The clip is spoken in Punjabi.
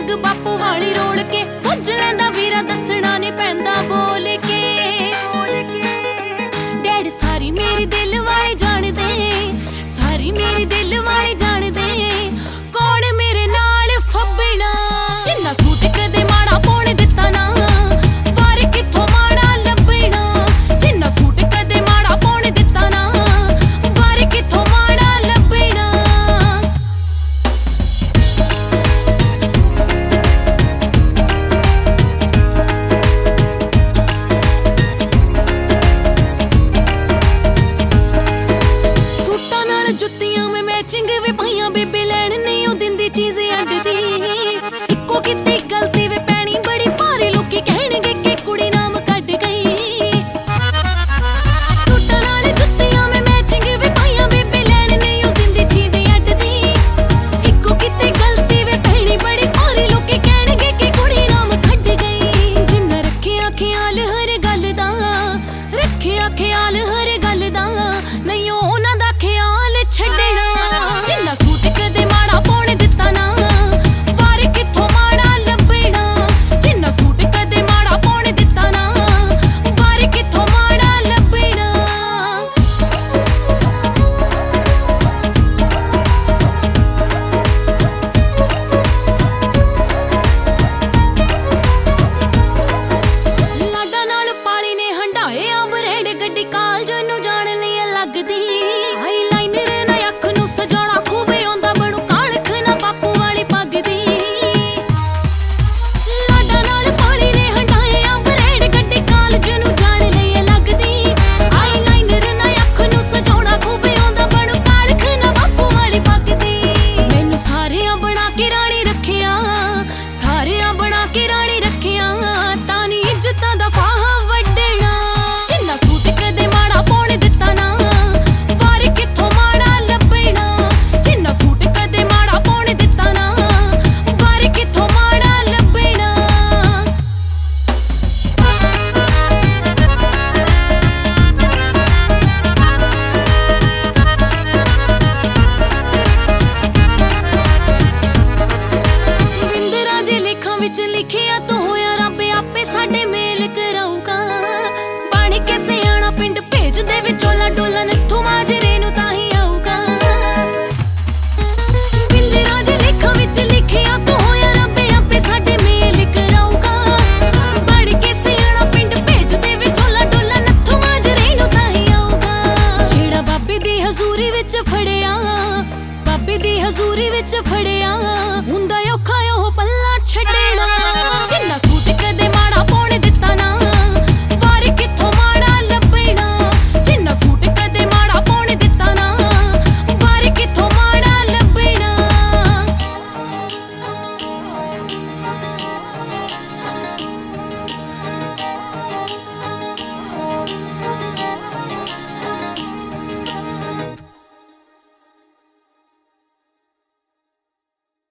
ਸਿੰਘ ਬਾਪੂ ਵਾਲੀ ਰੋਲ ਕੇ ਪੁੱਜ ਲੈਂਦਾ ਵੀਰਾ, ਦੱਸਣਾ ਨਹੀਂ ਪੈਂਦਾ ਬੋਲ ਕੇ। ਡੈਡ ਸਾਰੀ ਮੇਰੀ ਦਿਲ ਵਾਲੀ ਜਾਣਦੇ, ਸਾਰੀ ਮੇਰੀ ਦਿਲ ਵਾਲੀ ਜਾਣਦੇ, ਕੌਣ ਮੇਰੇ ਨਾਲ ਫੱਬਣਾ। ਜਿੰਨਾ ਸੂਟ ਕਦੇ ਮਾੜਾ ਪਾਉਣ ਦਿੱਤਾ ਨਾ, ਪਰ ਕਿੱਥੋਂ ਮਾੜਾ ਲੱਭਣਾ। ਜਿੰਨਾ ਸੂਟ ਕਦੇ ਮਾੜਾ ਪਾਉਣ ਦਿੱਤਾ ਨਾ, ਪਰ ਕਿੱਥੋਂ ਮਾੜਾ ਲੱਭਣਾ। ਸੂਟਾਂ ਨਾਲ ਜੁੱਤੀਆਂ ਮੈਂ ਮੈਚਿੰਗ ਵੀ ਪਾਈਆਂ, ਬੇਬੇ ਲੈਣ ਨਹੀਂ ਉਹ ਦਿੰਦੀ ਚੀਜ਼ ਅੱਡ ਦੀ। ਇੱਕੋ ਕੀਤੀ ਗਲਤੀ ਵੇ ਪੈਣੀ ਬੜੀ ਭਾਰੀ, ਲੋਕੀ ਕਹਿਣਗੇ ਕਿ ਕੁੜੀ ਨਾਮ ਕੱਢ ਗਈ। ਸੂਟਾਂ ਨਾਲ ਜੁੱਤੀਆਂ ਮੈਂ ਮੈਚਿੰਗ ਵੀ ਪਾਈਆਂ, ਬੇਬੇ ਲੈਣ ਨਹੀਂ ਉਹ ਦਿੰਦੀ ਚੀਜ਼ ਅੱਡ ਦੀ। ਇੱਕੋ ਕੀਤੀ ਗਲਤੀ ਵੇ ਪੈਣੀ ਬੜੀ ਭਾਰੀ, ਲੋਕੀ ਕਹਿਣਗੇ ਕਿ ਕੁੜੀ ਨਾਮ ਕੱਢ ਗਈ। ਜਿੰਨਾ ਰੱਖਿਆ ਖਿਆਲ ਹਰ ਗੱਲ ਦਾ, ਰੱਖਿਆ ਖਿਆਲ